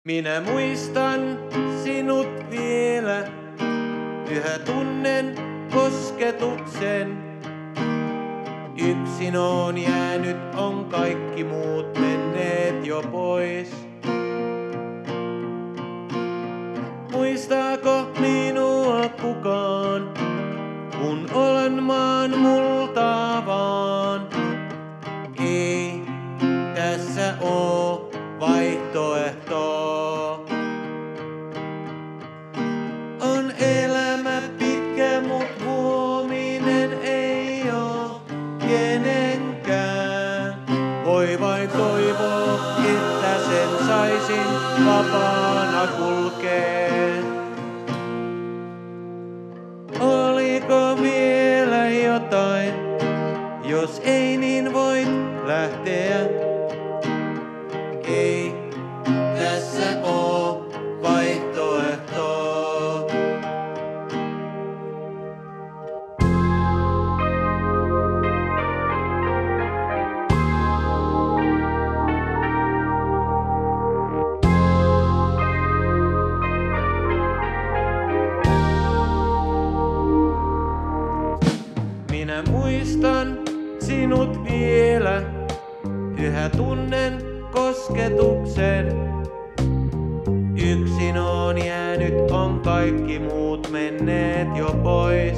Minä muistan sinut vielä, yhä tunnen kosketuksen. Yksin oon jäänyt, on kaikki muut menneet jo pois. Muistaako minua kukaan, kun olen maan multaa vaan? Ei tässä oo vaihtoehtoa. On elämä pitkä, mut huominen ei oo kenenkään. Voi vain toivoa, että sen saisin vapaana kulkee. Oliko vielä jotain, jos ei niin voit lähteä? Ei tässä oo vaihtoehtoa. Minä muistan sinut vielä, yhä tunnen kosketuksen. Yksin oon jäänyt, on kaikki muut menneet jo pois.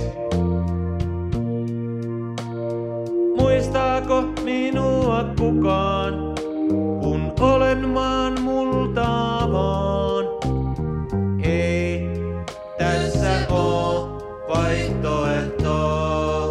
Muistaako minua kukaan, kun olen maan multaa vaan? Ei tässä oo vaihtoehtoa.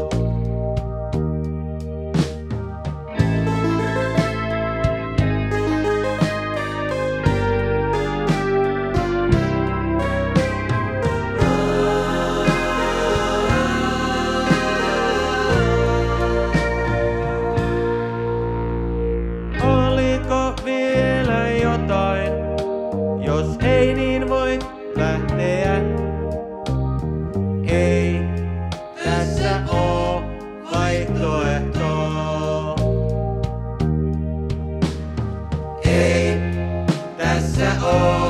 Vielä jotain, jos ei niin voit lähteä. Ei tässä oo vaihtoehtoa. Ei tässä oo